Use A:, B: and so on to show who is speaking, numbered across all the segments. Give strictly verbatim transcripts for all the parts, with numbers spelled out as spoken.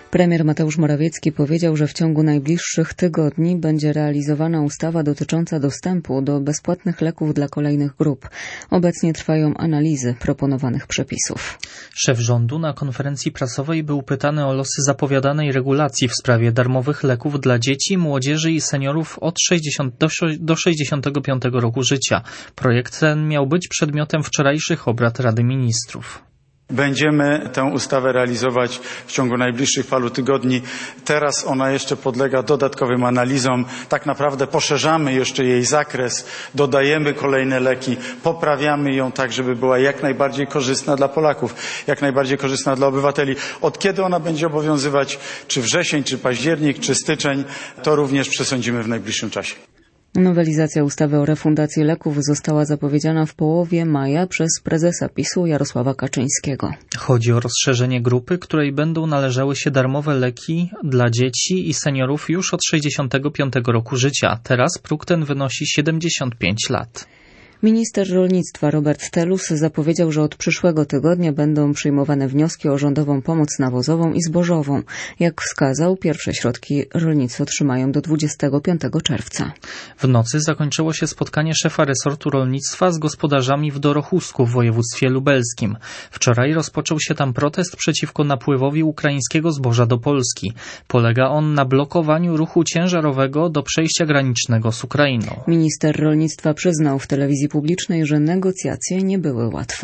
A: Premier Mateusz Morawiecki powiedział, że w ciągu najbliższych tygodni będzie realizowana ustawa dotycząca dostępu do bezpłatnych leków dla kolejnych grup. Obecnie trwają analizy proponowanych przepisów.
B: Szef rządu na konferencji prasowej był pytany o losy zapowiadanej regulacji w sprawie darmowych leków dla dzieci, młodzieży i seniorów od sześćdziesiątego do sześćdziesiątego piątego roku życia. Projekt ten miał być przedmiotem wczorajszych obrad Rady Ministrów.
C: Będziemy tę ustawę realizować w ciągu najbliższych paru tygodni. Teraz ona jeszcze podlega dodatkowym analizom. Tak naprawdę poszerzamy jeszcze jej zakres, dodajemy kolejne leki, poprawiamy ją tak, żeby była jak najbardziej korzystna dla Polaków, jak najbardziej korzystna dla obywateli. Od kiedy ona będzie obowiązywać, czy wrzesień, czy październik, czy styczeń, to również przesądzimy w najbliższym czasie.
A: Nowelizacja ustawy o refundacji leków została zapowiedziana w połowie maja przez prezesa PiSu Jarosława Kaczyńskiego.
B: Chodzi o rozszerzenie grupy, której będą należały się darmowe leki dla dzieci i seniorów już od sześćdziesiątego piątego roku życia. Teraz próg ten wynosi siedemdziesiąt pięć lat.
A: Minister rolnictwa Robert Telus zapowiedział, że od przyszłego tygodnia będą przyjmowane wnioski o rządową pomoc nawozową i zbożową. Jak wskazał, pierwsze środki rolnicy otrzymają do dwudziestego piątego czerwca.
B: W nocy zakończyło się spotkanie szefa resortu rolnictwa z gospodarzami w Dorochusku w województwie lubelskim. Wczoraj rozpoczął się tam protest przeciwko napływowi ukraińskiego zboża do Polski. Polega on na blokowaniu ruchu ciężarowego do przejścia granicznego z Ukrainą.
A: Minister rolnictwa przyznał w telewizji publicznej, że negocjacje nie były łatwe.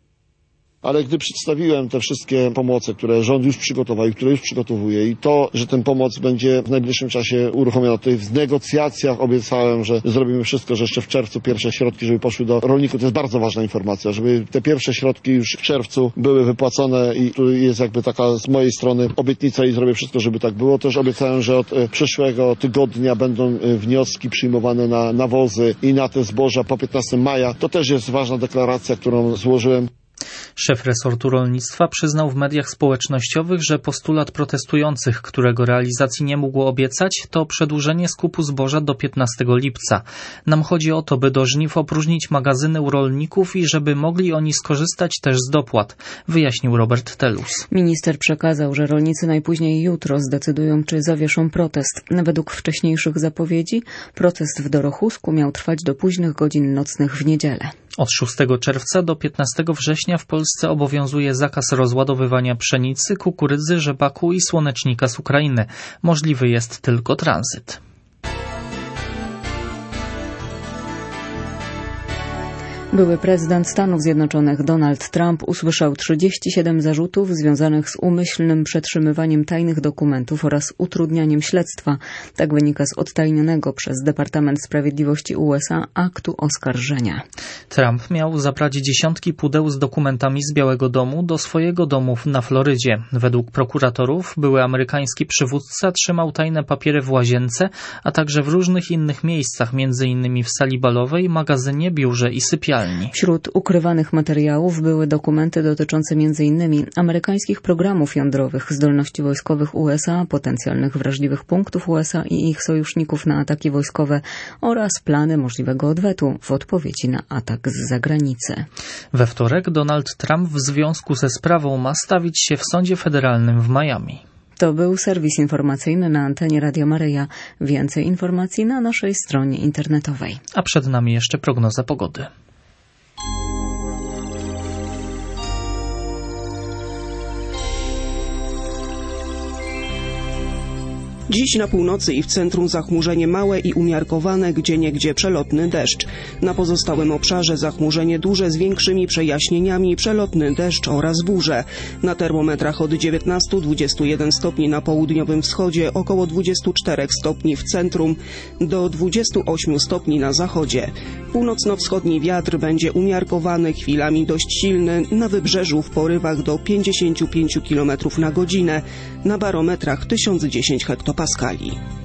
D: Ale gdy przedstawiłem te wszystkie pomoce, które rząd już przygotował i które już przygotowuje i to, że ten pomoc będzie w najbliższym czasie uruchomiona, to w negocjacjach obiecałem, że zrobimy wszystko, że jeszcze w czerwcu pierwsze środki, żeby poszły do rolników. To jest bardzo ważna informacja, żeby te pierwsze środki już w czerwcu były wypłacone i tu jest jakby taka z mojej strony obietnica i zrobię wszystko, żeby tak było. Też obiecałem, że od przyszłego tygodnia będą wnioski przyjmowane na nawozy i na te zboża po piętnastego maja. To też jest ważna deklaracja, którą złożyłem.
B: Szef resortu rolnictwa przyznał w mediach społecznościowych, że postulat protestujących, którego realizacji nie mógł obiecać, to przedłużenie skupu zboża do piętnastego lipca. Nam chodzi o to, by do żniw opróżnić magazyny u rolników i żeby mogli oni skorzystać też z dopłat, wyjaśnił Robert Telus.
A: Minister przekazał, że rolnicy najpóźniej jutro zdecydują, czy zawieszą protest. Według wcześniejszych zapowiedzi protest w Dorochusku miał trwać do późnych godzin nocnych w niedzielę.
B: Od szóstego czerwca do piętnastego września w Polsce obowiązuje zakaz rozładowywania pszenicy, kukurydzy, rzepaku i słonecznika z Ukrainy. Możliwy jest tylko tranzyt.
A: Były prezydent Stanów Zjednoczonych Donald Trump usłyszał trzydzieści siedem zarzutów związanych z umyślnym przetrzymywaniem tajnych dokumentów oraz utrudnianiem śledztwa. Tak wynika z odtajnionego przez Departament Sprawiedliwości U S A aktu oskarżenia.
B: Trump miał zabrać dziesiątki pudeł z dokumentami z Białego Domu do swojego domu na Florydzie. Według prokuratorów były amerykański przywódca trzymał tajne papiery w łazience, a także w różnych innych miejscach, między innymi w sali balowej, magazynie, biurze i sypialni.
A: Wśród ukrywanych materiałów były dokumenty dotyczące między innymi amerykańskich programów jądrowych, zdolności wojskowych U S A, potencjalnych wrażliwych punktów U S A i ich sojuszników na ataki wojskowe oraz plany możliwego odwetu w odpowiedzi na atak z zagranicy.
B: We wtorek Donald Trump w związku ze sprawą ma stawić się w sądzie federalnym w Miami.
A: To był serwis informacyjny na antenie Radia Maryja. Więcej informacji na naszej stronie internetowej.
B: A przed nami jeszcze prognoza pogody.
E: Dziś na północy i w centrum zachmurzenie małe i umiarkowane, gdzieniegdzie przelotny deszcz. Na pozostałym obszarze zachmurzenie duże z większymi przejaśnieniami, przelotny deszcz oraz burze. Na termometrach od dziewiętnastu do dwudziestu jeden stopni na południowym wschodzie, około dwudziestu czterech stopni w centrum, do dwudziestu ośmiu stopni na zachodzie. Północno-wschodni wiatr będzie umiarkowany, chwilami dość silny, na wybrzeżu w porywach do pięćdziesięciu pięciu kilometrów na godzinę, na barometrach tysiąc dziesięć hektopaskali.